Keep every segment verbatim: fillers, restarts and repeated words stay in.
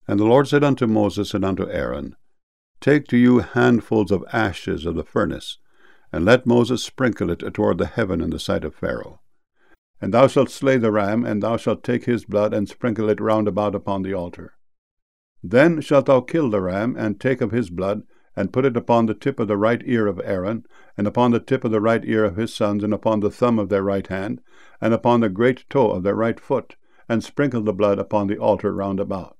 And the Lord said unto Moses and unto Aaron, Take to you handfuls of ashes of the furnace, and let Moses sprinkle it toward the heaven in the sight of Pharaoh. And thou shalt slay the ram, and thou shalt take his blood, and sprinkle it round about upon the altar. Then shalt thou kill the ram, and take of his blood, and put it upon the tip of the right ear of Aaron, and upon the tip of the right ear of his sons, and upon the thumb of their right hand, and upon the great toe of their right foot, and sprinkle the blood upon the altar round about.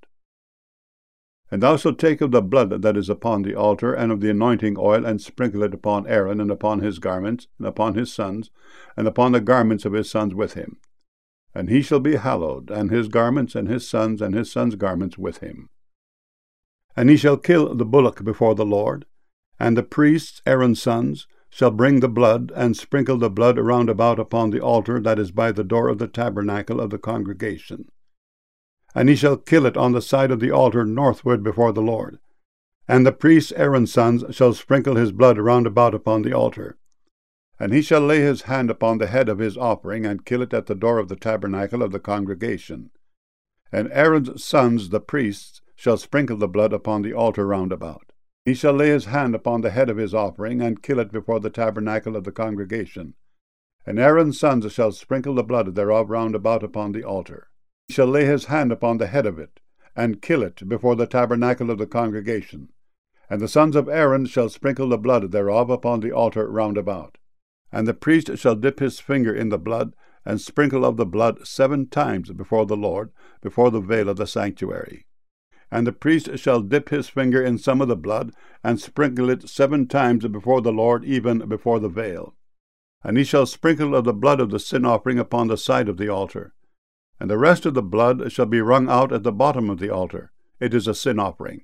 And thou shalt take of the blood that is upon the altar, and of the anointing oil, and sprinkle it upon Aaron, and upon his garments, and upon his sons, and upon the garments of his sons with him. And he shall be hallowed, and his garments, and his sons, and his sons' garments with him. And he shall kill the bullock before the Lord, and the priests, Aaron's sons, shall bring the blood, and sprinkle the blood round about upon the altar that is by the door of the tabernacle of the congregation. And he shall kill it on the side of the altar northward before the Lord. And the priests Aaron's sons shall sprinkle his blood round about upon the altar. And he shall lay his hand upon the head of his offering, and kill it at the door of the tabernacle of the congregation. And Aaron's sons, the priests, shall sprinkle the blood upon the altar round about. He shall lay his hand upon the head of his offering, and kill it before the tabernacle of the congregation. And Aaron's sons shall sprinkle the blood thereof round about upon the altar. He shall lay his hand upon the head of it, and kill it before the tabernacle of the congregation. And the sons of Aaron shall sprinkle the blood thereof upon the altar round about. And the priest shall dip his finger in the blood, and sprinkle of the blood seven times before the Lord, before the veil of the sanctuary. And the priest shall dip his finger in some of the blood, and sprinkle it seven times before the Lord, even before the veil. And he shall sprinkle of the blood of the sin offering upon the side of the altar. And the rest of the blood shall be wrung out at the bottom of the altar. It is a sin offering.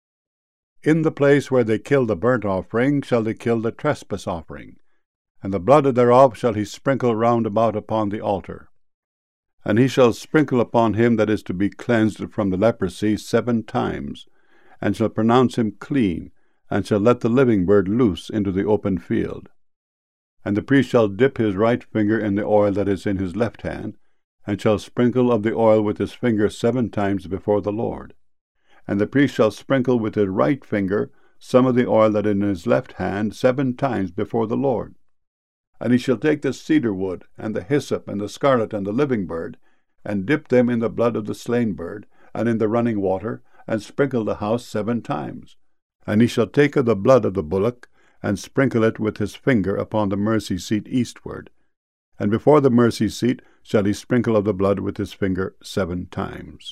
In the place where they kill the burnt offering shall they kill the trespass offering, and the blood thereof shall he sprinkle round about upon the altar. And he shall sprinkle upon him that is to be cleansed from the leprosy seven times, and shall pronounce him clean, and shall let the living bird loose into the open field. And the priest shall dip his right finger in the oil that is in his left hand, and shall sprinkle of the oil with his finger seven times before the Lord. And the priest shall sprinkle with his right finger some of the oil that is in his left hand seven times before the Lord. And he shall take the cedar wood, and the hyssop, and the scarlet, and the living bird, and dip them in the blood of the slain bird, and in the running water, and sprinkle the house seven times. And he shall take of the blood of the bullock, and sprinkle it with his finger upon the mercy seat eastward. And before the mercy seat shall he sprinkle of the blood with his finger seven times.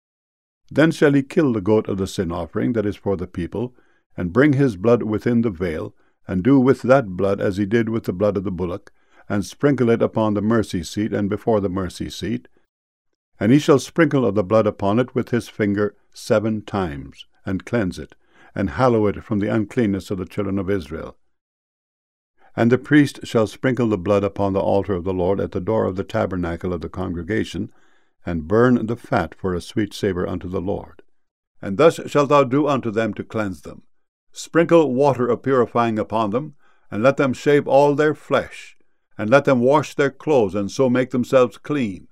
Then shall he kill the goat of the sin offering that is for the people, and bring his blood within the veil, and do with that blood as he did with the blood of the bullock, and sprinkle it upon the mercy seat and before the mercy seat. And he shall sprinkle of the blood upon it with his finger seven times, and cleanse it, and hallow it from the uncleanness of the children of Israel. And the priest shall sprinkle the blood upon the altar of the Lord at the door of the tabernacle of the congregation, and burn the fat for a sweet savour unto the Lord. And thus shalt thou do unto them to cleanse them. Sprinkle water of purifying upon them, and let them shave all their flesh, and let them wash their clothes, and so make themselves clean.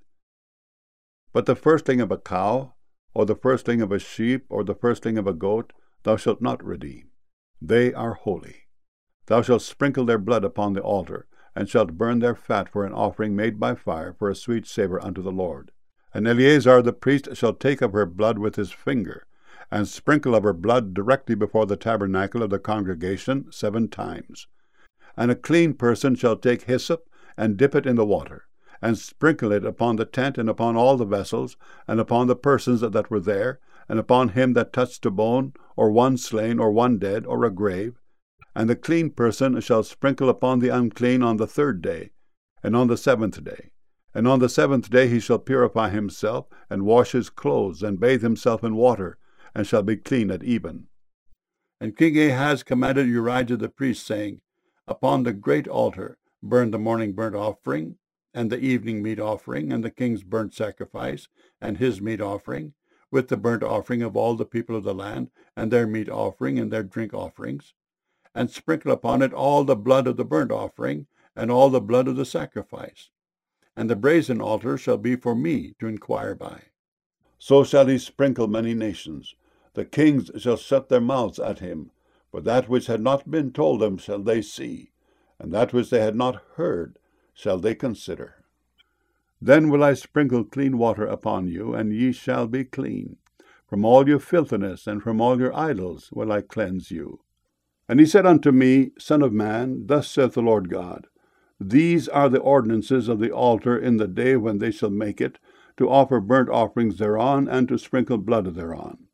But the firstling of a cow, or the firstling of a sheep, or the firstling of a goat, thou shalt not redeem. They are holy. Thou shalt sprinkle their blood upon the altar, and shalt burn their fat for an offering made by fire, for a sweet savour unto the Lord. And Eleazar the priest shall take of her blood with his finger, and sprinkle of her blood directly before the tabernacle of the congregation seven times. And a clean person shall take hyssop, and dip it in the water, and sprinkle it upon the tent, and upon all the vessels, and upon the persons that were there, and upon him that touched a bone, or one slain, or one dead, or a grave. And the clean person shall sprinkle upon the unclean on the third day, and on the seventh day. And on the seventh day he shall purify himself, and wash his clothes, and bathe himself in water, and shall be clean at even. And King Ahaz commanded Urijah the priest, saying, Upon the great altar burn the morning burnt offering, and the evening meat offering, and the king's burnt sacrifice, and his meat offering, with the burnt offering of all the people of the land, and their meat offering, and their drink offerings. And sprinkle upon it all the blood of the burnt offering, and all the blood of the sacrifice. And the brazen altar shall be for me to inquire by. So shall he sprinkle many nations. The kings shall shut their mouths at him, for that which had not been told them shall they see, and that which they had not heard shall they consider. Then will I sprinkle clean water upon you, and ye shall be clean. From all your filthiness and from all your idols will I cleanse you. And he said unto me, Son of man, thus saith the Lord God, These are the ordinances of the altar in the day when they shall make it, to offer burnt offerings thereon, and to sprinkle blood thereon.